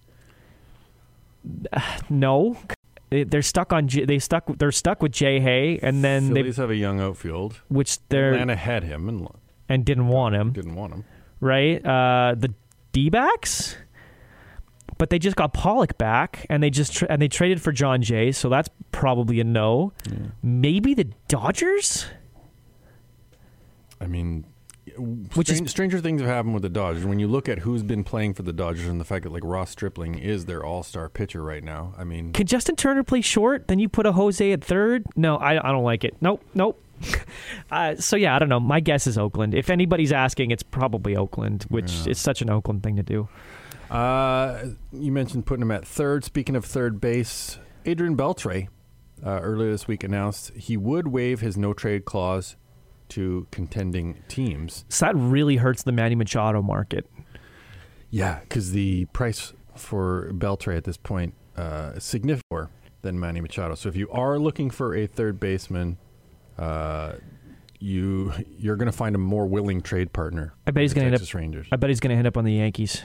no, they're stuck on. J- they stuck. They're stuck with Jay Hay, and then they, Phillies have a young outfield. which they're Atlanta had him and and didn't want him. didn't want him. Right. Uh, the D-backs, but they just got Pollock back, and they just tra- and they traded for John Jay, so that's probably a no. Maybe the Dodgers. I mean, Which Strange, is stranger things have happened with the Dodgers. When you look at who's been playing for the Dodgers and the fact that like Ross Stripling is their all-star pitcher right now. I mean, can Justin Turner play short? Then you put a Jose at third? No, I, I don't like it. Nope, nope. uh, so yeah, I don't know. My guess is Oakland. If anybody's asking, it's probably Oakland, which Yeah. is such an Oakland thing to do. Uh, you mentioned putting him at third. Speaking of third base, Adrian Beltre uh, earlier this week announced he would waive his no-trade clause to contending teams. So that really hurts the Manny Machado market. Yeah, because the price for Beltre at this point uh, is significantly more than Manny Machado. So if you are looking for a third baseman, uh, you you're going to find a more willing trade partner. I bet he's than going to Texas end up. Rangers. I bet he's going to end up on the Yankees.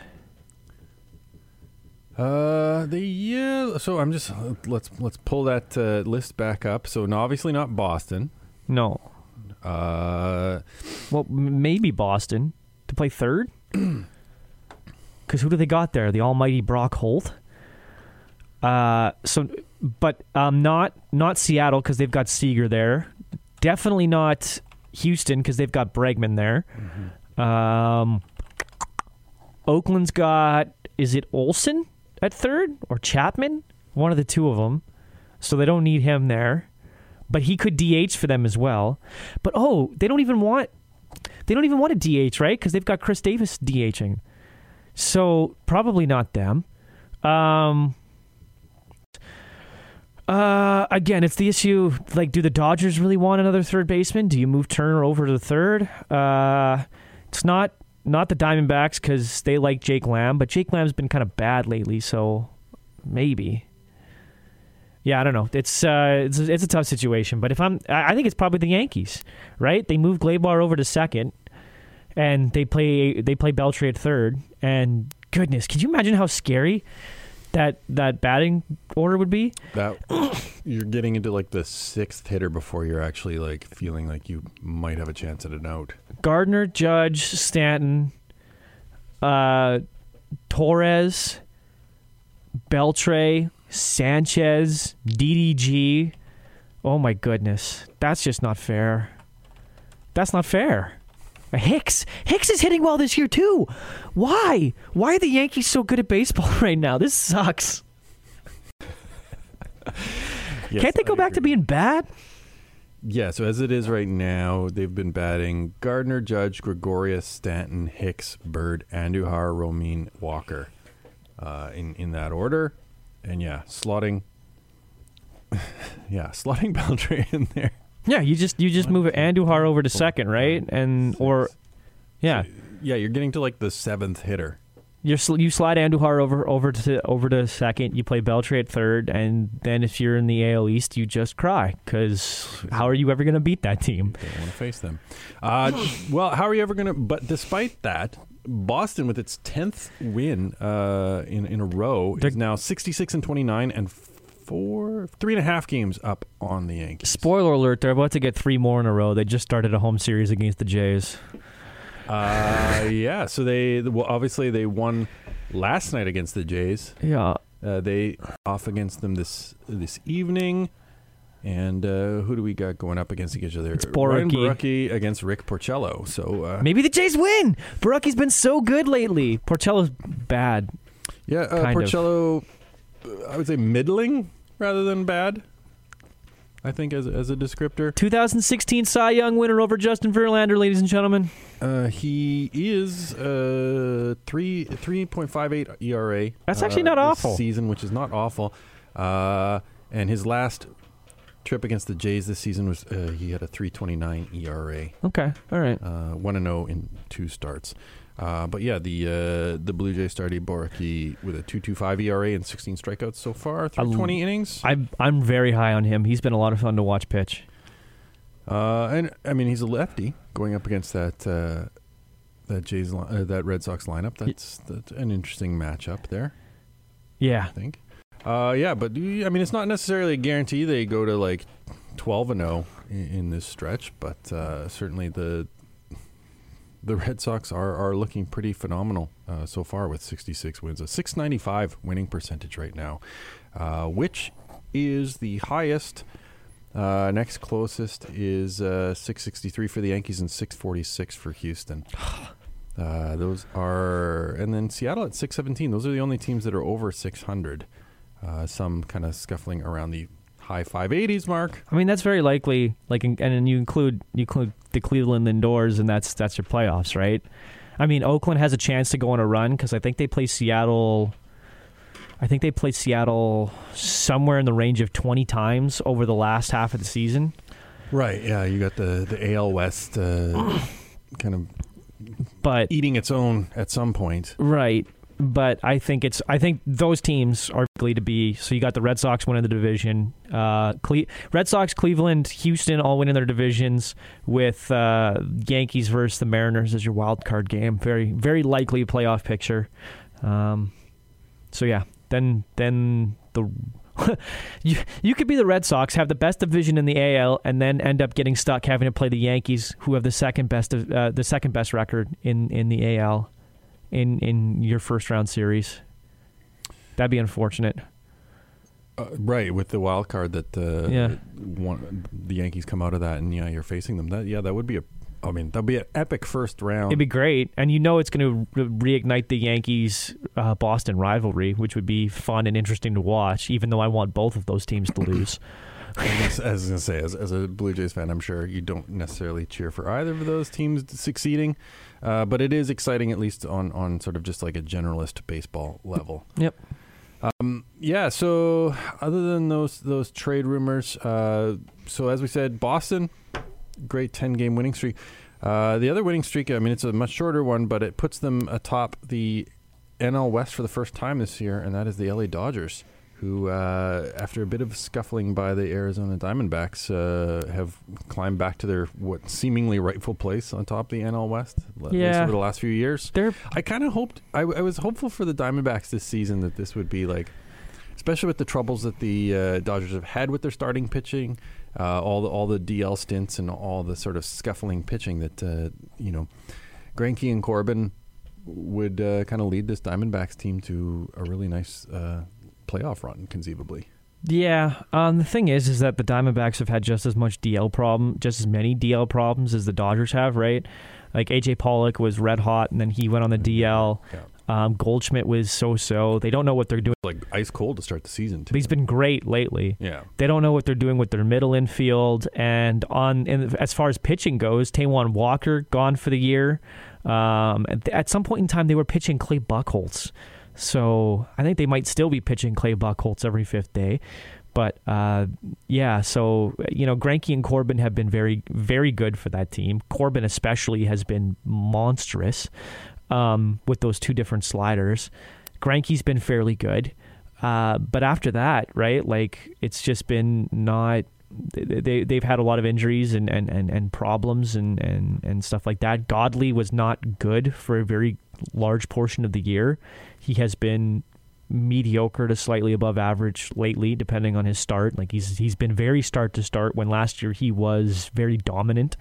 Uh, the yeah. So I'm just let's let's pull that uh, list back up. So no, obviously not Boston. No. Uh, well, m- maybe Boston to play third. Because who do they got there? The almighty Brock Holt. Uh, so, but um, not not Seattle because they've got Seager there. Definitely not Houston because they've got Bregman there. Mm-hmm. Um, Oakland's got, is it Olsen at third or Chapman? One of the two of them. So they don't need him there. But he could D H for them as well. But oh, they don't even want they don't even want a D H, right? Because they've got Chris Davis DHing. So probably not them. Um, uh, again, it's the issue. Like, do the Dodgers really want another third baseman? Do you move Turner over to the third? Uh, it's not not the Diamondbacks because they like Jake Lamb, but Jake Lamb's been kind of bad lately. So maybe. Yeah, I don't know. It's uh, it's it's a tough situation, but if I'm, I think it's probably the Yankees, right? They move Gleyber over to second, and they play they play Beltre at third. And goodness, could you imagine how scary that that batting order would be? That you're getting into like the sixth hitter before you're actually like feeling like you might have a chance at an out. Gardner, Judge, Stanton, uh, Torres, Beltre, Sanchez, D D G. Oh my goodness. That's just not fair. That's not fair. Hicks. Hicks is hitting well this year too. Why? Why are the Yankees so good at baseball right now? This sucks. Yes, Can't they go I back agree. to being bad? Yeah, so as it is right now, they've been batting Gardner, Judge, Gregorius, Stanton, Hicks, Bird, Andujar, Romine, Walker uh, in, in that order. And yeah, slotting yeah, slotting Beltre in there. Yeah, you just you just move Andujar over to second, right? And or yeah, Yeah, you're getting to like the seventh hitter. you you slide Andujar over over to over to second. You play Beltre at third, and then if you're in the A L East, you just cry because how are you ever going to beat that team? Don't want to face them. Uh, well, how are you ever going to? But despite that, Boston with its tenth win uh, in in a row They're- is now sixty-six and twenty-nine and four three and a half games up on the Yankees. Spoiler alert: they're about to get three more in a row. They just started a home series against the Jays. Uh, yeah, so they well, obviously they won last night against the Jays. Yeah, Uh, they off against them this this evening. And uh, who do we got going up against each other? It's Ryan Borucki. Borucki against Rick Porcello. So uh, maybe the Jays win. Borucki's been so good lately. Porcello's bad. yeah, uh, kind of. Porcello, uh, I would say middling rather than bad. I think as as a descriptor. twenty sixteen Cy Young winner over Justin Verlander, ladies and gentlemen. Uh, he is uh three three point five eight E R A. That's actually uh, not this awful. season, which is not awful. Uh, and his last trip against the Jays this season was uh, he had a three twenty nine E R A. Okay, all right. Uh, one and zero in two starts. Uh, but yeah, the uh, the Blue Jays started Borucki with a two two five E R A and sixteen strikeouts so far through I- twenty innings. I'm I'm very high on him. He's been a lot of fun to watch pitch. Uh, and I mean, he's a lefty going up against that uh, that Jays li- uh, that Red Sox lineup. That's, that's an interesting matchup there, Yeah, I think. Uh, yeah, but I mean, it's not necessarily a guarantee they go to like twelve and zero in, in this stretch, but uh, certainly the the Red Sox are are looking pretty phenomenal uh, so far with sixty-six wins, a six ninety-five winning percentage right now, uh, which is the highest Uh, next closest is uh, six sixty-three for the Yankees and six forty-six for Houston. Uh, those are, and then Seattle at six seventeen. Those are the only teams that are over six hundred. Uh, some kind of scuffling around the high five eighties mark. I mean, that's very likely. Like, and then you include you include the Cleveland indoors, and that's that's your playoffs, right? I mean, Oakland has a chance to go on a run because I think they play Seattle. I think they played Seattle somewhere in the range of twenty times over the last half of the season. Right. Yeah. You got the the A L West uh, kind of. But eating its own at some point, right? But I think it's I think those teams are likely to be. So you got the Red Sox winning the division, uh, Cle- Red Sox, Cleveland, Houston, all winning their divisions, with uh, Yankees versus the Mariners as your wild card game. Very very likely playoff picture. Um, so yeah, then then the. you you could be the Red Sox, have the best division in the A L, and then end up getting stuck having to play the Yankees, who have the second best of, uh, the second best record in, in the A L in in your first round series. That'd be unfortunate. Uh, right, with the wild card that uh, yeah. one, the Yankees come out of that, and yeah, you're facing them. That yeah, that would be a. I mean, that'd be an epic first round. It'd be great, and you know it's going to re- reignite the Yankees uh, Boston rivalry, which would be fun and interesting to watch. Even though I want both of those teams to lose. As I was going to say, as, as a Blue Jays fan, I'm sure you don't necessarily cheer for either of those teams succeeding, uh, but it is exciting, at least on on sort of just like a generalist baseball level. Yep. Um, yeah. So other than those those trade rumors, uh, so as we said, Boston. Great ten-game winning streak. Uh, the other winning streak, I mean, it's a much shorter one, but it puts them atop the N L West for the first time this year, and that is the L A Dodgers, who, uh, after a bit of scuffling by the Arizona Diamondbacks, uh, have climbed back to their what seemingly rightful place on top of the N L West. At yeah. least over the last few years. They're I kind of hoped, I, I was hopeful for the Diamondbacks this season that this would be like, especially with the troubles that the uh, Dodgers have had with their starting pitching. Uh, all the all the D L stints and all the sort of scuffling pitching that uh, you know, Greinke and Corbin would uh, kind of lead this Diamondbacks team to a really nice uh, playoff run, conceivably. Yeah, um, the thing is, is that the Diamondbacks have had just as much D L problem, just as many D L problems as the Dodgers have, right? Like A J Pollock was red hot, and then he went on the D L. Yeah. Um, Goldschmidt was so-so. They don't know what they're doing. Like ice cold to start the season, too. But he's been great lately. Yeah. They don't know what they're doing with their middle infield. And on in, as far as pitching goes, Taijuan Walker gone for the year. Um, at, at some point in time, they were pitching Clay Buchholz. So I think they might still be pitching Clay Buchholz every fifth day. But, uh, yeah, so, you know, Greinke and Corbin have been very, very good for that team. Corbin especially has been monstrous. Um, with those two different sliders. Greinke's been fairly good. Uh, but after that, right, like, it's just been not... They, they've had a lot of injuries and, and, and, and problems and, and, and stuff like that. Godley was not good for a very large portion of the year. He has been mediocre to slightly above average lately, depending on his start. Like, he's he's been very start to start, when last year he was very dominant.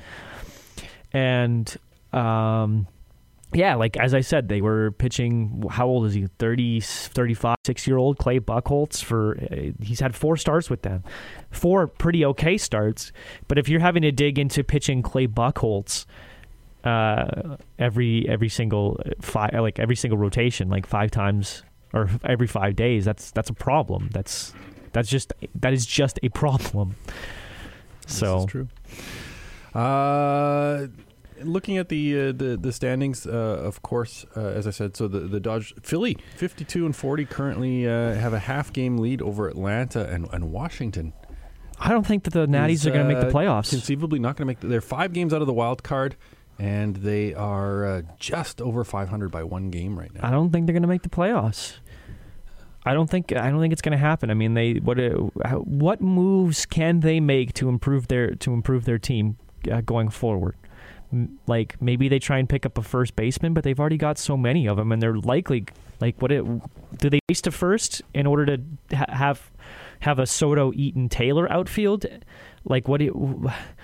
And... um Yeah, like as I said, they were pitching, how old is he? thirty, thirty-five, six-year-old Clay Buchholz. For, uh, he's had four starts with them. Four pretty okay starts. But if you're having to dig into pitching Clay Buchholz uh, every every single five, like every single rotation, like five times or every five days, that's that's a problem. That's that's just that is just a problem. So this is true. Uh Looking at the uh, the the standings, uh, of course, uh, as I said, so the the Dodgers, Philly, fifty-two and forty, currently uh, have a half game lead over Atlanta and, and Washington. I don't think that the Natties is, are going to make the uh, playoffs. Conceivably, not going to make. The, they're five games out of the wild card, and they are uh, just over five hundred by one game right now. I don't think they're going to make the playoffs. I don't think I don't think it's going to happen. I mean, they what what moves can they make to improve their to improve their team uh, going forward? Like, maybe they try and pick up a first baseman, but they've already got so many of them, and they're likely, like, what it, do they race to first in order to ha- have have a Soto, Eaton, Taylor outfield? Like, what do you,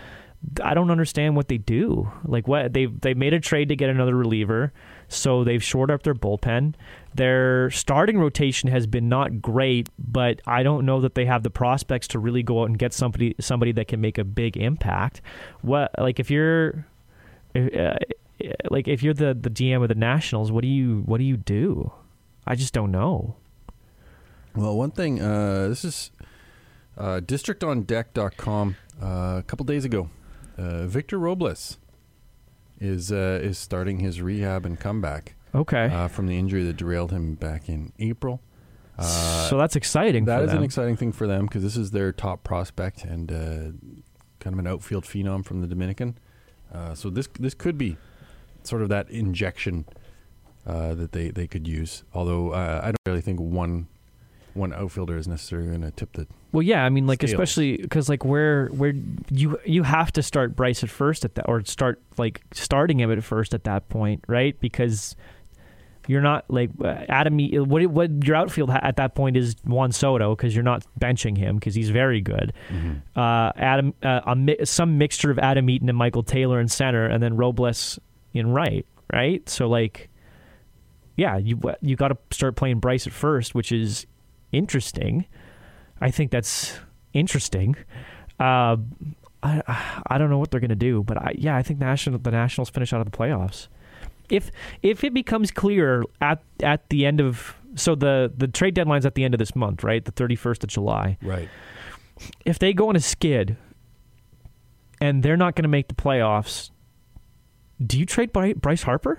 I don't understand what they do. Like what they they made a trade to get another reliever, so they've shored up their bullpen. Their starting rotation has been not great, but I don't know that they have the prospects to really go out and get somebody somebody that can make a big impact. What like if you're uh, like if you're the, the G M of the Nationals, what do you what do you do? I just don't know. Well, one thing, uh, this is uh, district on deck dot com uh, a couple days ago. Uh, Victor Robles is uh, is starting his rehab and comeback. Okay. Uh, from the injury that derailed him back in April. Uh, so that's exciting That for is them. an exciting thing for them because this is their top prospect and uh, kind of an outfield phenom from the Dominican. Uh, so this this could be sort of that injection uh, that they, they could use. Although uh, I don't really think one one outfielder is necessarily going to tip the Well, yeah, I mean, like scales. especially because like where where you you have to start Bryce at first at that, or start like starting him at first at that point, right? Because you're not like uh, Adam. What what your outfield ha- at that point is Juan Soto because you're not benching him because he's very good. Mm-hmm. Uh, Adam, uh, a mi- some mixture of Adam Eaton and Michael Taylor in center, and then Robles in right, right. So like, yeah, you you got to start playing Bryce at first, which is interesting. I think that's interesting. Uh, I I don't know what they're gonna do, but I, yeah, I think national the Nationals finish out of the playoffs. If if it becomes clear at at the end of so the the trade deadline's at the end of this month, right? The thirty-first of July. Right. If they go on a skid and they're not going to make the playoffs, do you trade Bry- Bryce Harper?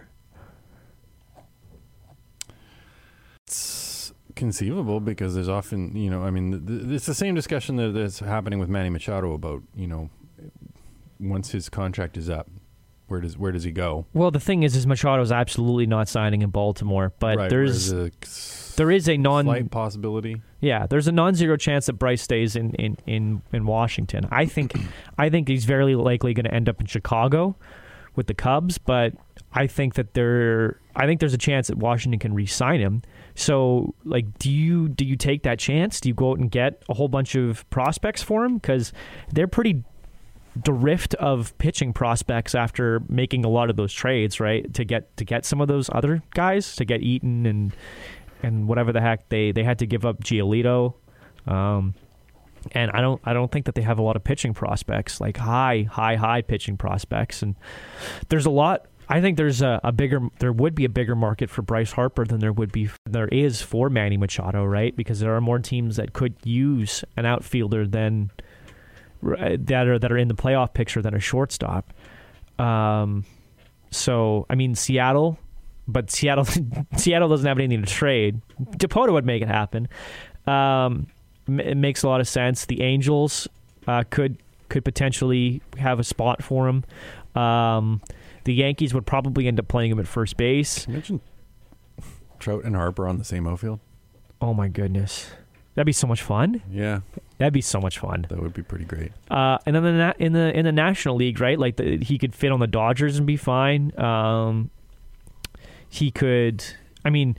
It's conceivable because there's often, you know, I mean, th- th- it's the same discussion that that's happening with Manny Machado about, you know, once his contract is up, where does where does he go? Well, the thing is, is Machado's absolutely not signing in Baltimore, but Right, there's whereas a there is a non slight possibility. Yeah, there's a non-zero chance that Bryce stays in, in, in, in Washington. I think I think he's very likely going to end up in Chicago with the Cubs, but I think that there I think there's a chance that Washington can re-sign him. So, like, do you do you take that chance? Do you go out and get a whole bunch of prospects for him? Because they're pretty bereft of pitching prospects after making a lot of those trades, right? To get to get some of those other guys, to get Eaton and and whatever the heck they, they had to give up Giolito, um, and I don't I don't think that they have a lot of pitching prospects, like high high high pitching prospects. And there's a lot. I think there's a, a bigger there would be a bigger market for Bryce Harper than there would be there is for Manny Machado, right? Because there are more teams that could use an outfielder than that are that are in the playoff picture than a shortstop. Um, so I mean Seattle, but Seattle Seattle doesn't have anything to trade. Dipoto would make it happen. Um, it makes a lot of sense. The Angels uh, could could potentially have a spot for him. Um, the Yankees would probably end up playing him at first base. Can you imagine Trout and Harper on the same outfield? Oh my goodness, that'd be so much fun. Yeah, that'd be so much fun. That would be pretty great. Uh, and then in the in the in the National League, right? Like the, he could fit on the Dodgers and be fine. Um, he could. I mean,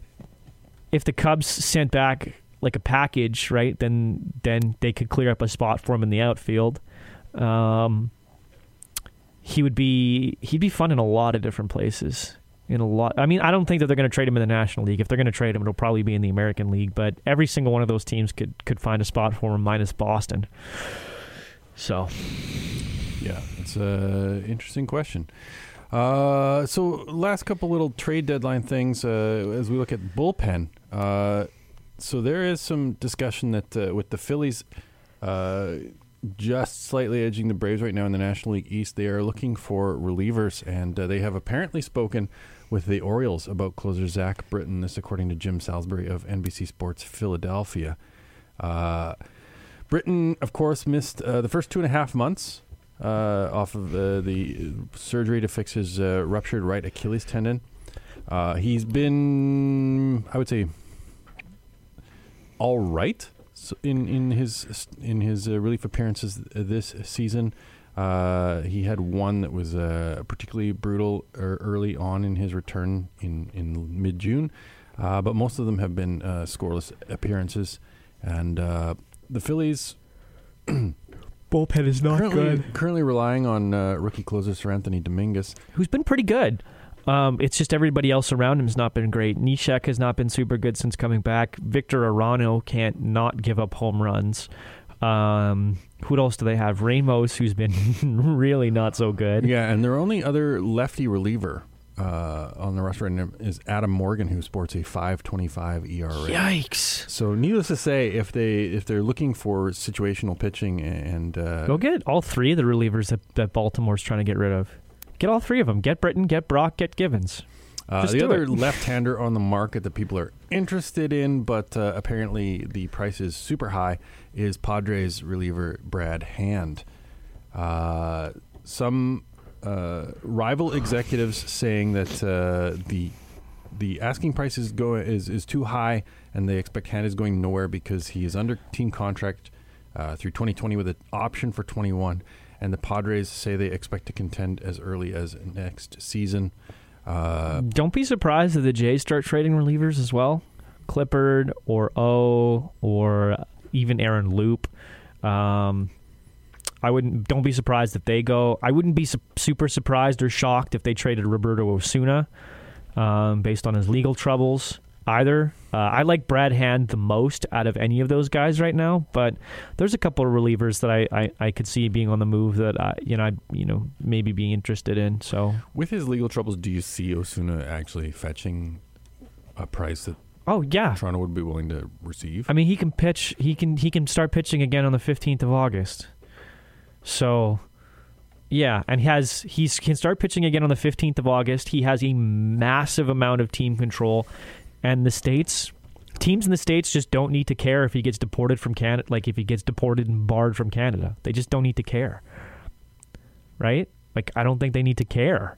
if the Cubs sent back like a package, right? Then then they could clear up a spot for him in the outfield. Um, he would be he'd be fun in a lot of different places. In a lot, I mean, I don't think that they're going to trade him in the National League. If they're going to trade him, it'll probably be in the American League. But every single one of those teams could could find a spot for him, minus Boston. So, yeah, it's a interesting question. Uh, so, last couple little trade deadline things uh, as we look at bullpen. Uh, so there is some discussion that uh, with the Phillies uh, just slightly edging the Braves right now in the National League East, they are looking for relievers, and uh, they have apparently spoken with the Orioles about closer Zach Britton. This according to Jim Salisbury of N B C Sports Philadelphia. Uh, Britton, of course, missed uh, the first two and a half months uh, off of uh, the surgery to fix his uh, ruptured right Achilles tendon. Uh, he's been, I would say, all right in in his in his uh, relief appearances this season. Uh, he had one that was uh, particularly brutal er, early on in his return in, in mid-June, uh, but most of them have been uh, scoreless appearances. And uh, the Phillies bullpen is not currently, good. Currently relying on uh, rookie closer Sir Anthony Dominguez, who's been pretty good. Um, it's just everybody else around him has not been great. Nishek has not been super good since coming back. Victor Arano can't not give up home runs. Um, who else do they have? Ramos, who's been really not so good. Yeah, and their only other lefty reliever uh, on the roster is Adam Morgan, who sports a five twenty-five E R A. Yikes! So, needless to say, if they if they're looking for situational pitching and uh, go get all three of the relievers that, that Baltimore's trying to get rid of. Get all three of them. Get Britton, get Brock, get Givens. Uh, the other left-hander on the market that people are interested in, but uh, apparently the price is super high, is Padres reliever Brad Hand. Uh, some uh, rival executives saying that uh, the the asking price is, go, is, is too high, and they expect Hand is going nowhere because he is under team contract uh, through twenty twenty with an option for twenty-one. And the Padres say they expect to contend as early as next season. Uh, Don't be surprised if the Jays start trading relievers as well. Clippard or O or even Aaron Loop. Um, I wouldn't. Don't be surprised if they go. I wouldn't be su- super surprised or shocked if they traded Roberto Osuna um, based on his legal troubles. Either. Uh, I like Brad Hand the most out of any of those guys right now, but there's a couple of relievers that I, I, I could see being on the move that I, you know I'd you know maybe be interested in. So with his legal troubles, do you see Osuna actually fetching a price that oh yeah Toronto would be willing to receive? I mean, he can pitch. He can he can start pitching again on the fifteenth of August. So. Yeah, and he has he can start pitching again on the fifteenth of August. He has a massive amount of team control. And the States, teams in the States just don't need to care if he gets deported from Canada, like if he gets deported and barred from Canada. They just don't need to care. Right? Like, I don't think they need to care.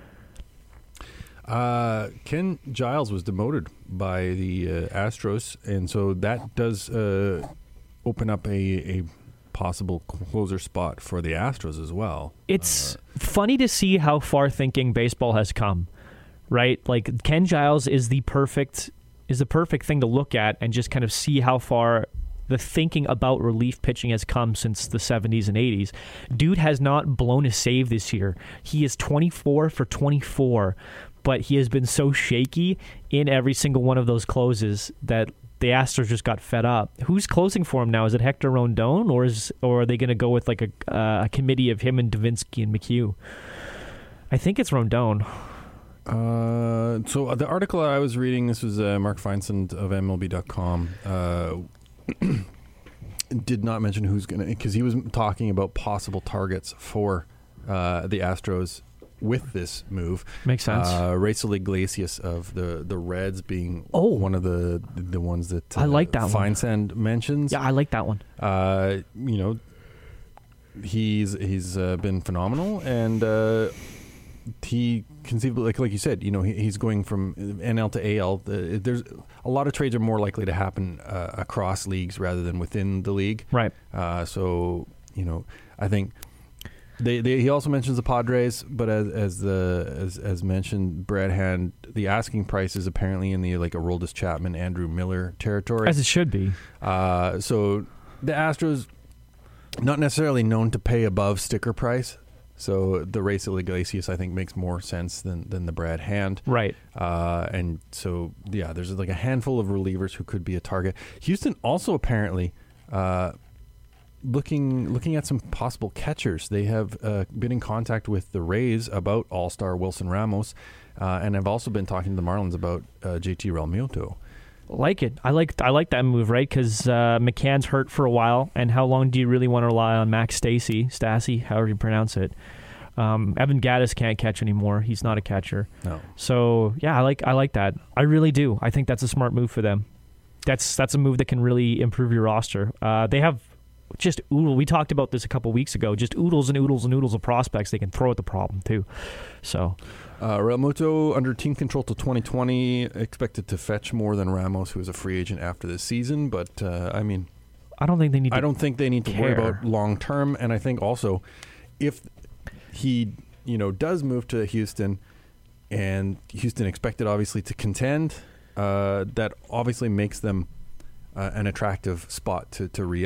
Uh, Ken Giles was demoted by the uh, Astros, and so that does uh, open up a, a possible closer spot for the Astros as well. It's uh, funny to see how far thinking baseball has come. Right, like Ken Giles is the perfect is the perfect thing to look at and just kind of see how far the thinking about relief pitching has come since the seventies and eighties. Dude has not blown a save this year. He is twenty-four for twenty-four, but he has been so shaky in every single one of those closes that the Astros just got fed up. Who's closing for him now? Is it Hector Rondon, or is or are they going to go with like a, uh, a committee of him and Davinsky and McHugh? I think it's Rondon. Uh, so the article I was reading, this was uh, Mark Feinsand of M L B dot com, uh, did not mention who's going to, because he was talking about possible targets for uh, the Astros with this move. Makes sense. Uh, Raisel Iglesias of the, the Reds being oh. one of the the ones that uh, I like that Feinsand one. mentions. Yeah, I like that one. Uh, you know, he's he's uh, been phenomenal, and uh, he conceivably, like like you said, you know, he, he's going from N L to A L. Uh, there's a lot of trades are more likely to happen uh, across leagues rather than within the league. Right. Uh, so you know, I think they, they he also mentions the Padres, but as as the as as mentioned, Brad Hand, the asking price is apparently in the like Aroldis Chapman, Andrew Miller territory, as it should be. Uh, so the Astros, not necessarily known to pay above sticker price. So the Raisel Iglesias, I think, makes more sense than, than the Brad Hand. Right. Uh, and so, yeah, there's like a handful of relievers who could be a target. Houston also apparently uh, looking looking at some possible catchers. They have uh, been in contact with the Rays about All-Star Wilson Ramos, uh, and have also been talking to the Marlins about uh, J T Realmuto. Like it. I like I like that move, right? Because uh, McCann's hurt for a while, and how long do you really want to rely on Max Stassi, Stassi, however you pronounce it? Um, Evan Gattis can't catch anymore. He's not a catcher. No. So yeah, I like I like that. I really do. I think that's a smart move for them. That's that's a move that can really improve your roster. Uh, they have just oodle. We talked about this a couple weeks ago. Just oodles and oodles and oodles of prospects they can throw at the problem too. So. Uh, Realmuto under team control till twenty twenty, expected to fetch more than Ramos, who is a free agent after this season. But uh, I mean, I don't think they need. To I don't think they need to care. worry about long term. And I think also, if he you know does move to Houston, and Houston expected obviously to contend, uh, that obviously makes them uh, an attractive spot to to re up.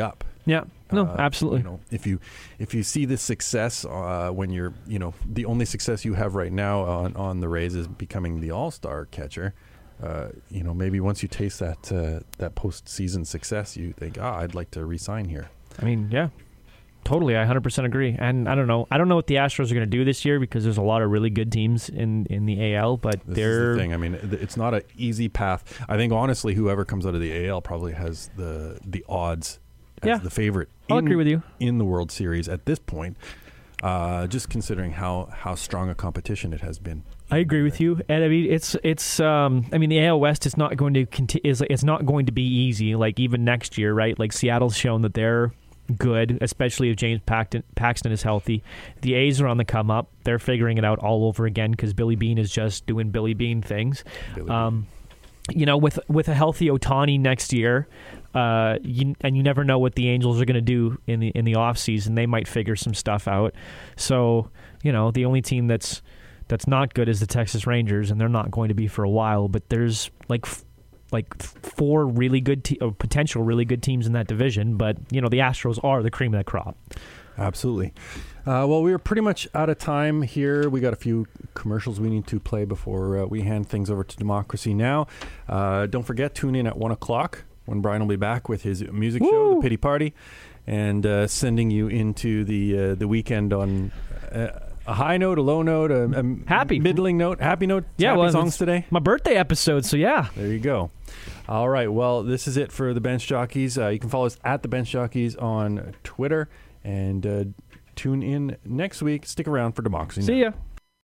Yeah, no, Uh, absolutely. You know, if you if you see this success uh, when you're, you know, the only success you have right now on, on the Rays is becoming the All-Star catcher. Uh, you know, maybe once you taste that uh, that postseason success, you think, ah, I'd like to re-sign here. I mean, yeah, totally. I one hundred percent agree. And I don't know. I don't know what the Astros are going to do this year because there's a lot of really good teams in, in the A L, but This they're... is the thing. I mean, th- it's not an easy path. I think, honestly, whoever comes out of the A L probably has the the odds as Yeah. the favorite. I'll in, agree with you. In the World Series at this point, uh, just considering how, how strong a competition it has been. I agree with you, and I mean it's it's. Um, I mean the A L West is not going to conti- is it's not going to be easy. Like even next year, right? Like Seattle's shown that they're good, especially if James Paxton, Paxton is healthy. The A's are on the come up. They're figuring it out all over again because Billy Beane is just doing Billy Beane things. Billy um, you know, with with a healthy Ohtani next year, uh, you, and you never know what the Angels are going to do in the in the off season. They might figure some stuff out. So you know, the only team that's that's not good is the Texas Rangers, and they're not going to be for a while. But there's like f- like four really good te- or potential really good teams in that division. But you know, the Astros are the cream of the crop. Absolutely. Uh, well, we are pretty much out of time here. We got a few commercials we need to play before uh, we hand things over to Democracy Now! Uh, don't forget, tune in at one o'clock when Brian will be back with his music Woo! show, The Pity Party, and uh, sending you into the uh, the weekend on uh, a high note, a low note, a, a Happy. middling note, happy note. Yeah, happy well, songs it's today. My birthday episode, so yeah. There you go. All right. Well, this is it for the Bench Jockeys. Uh, you can follow us at the Bench Jockeys on Twitter, and uh, tune in next week. Stick around for Democracy See Now! ya.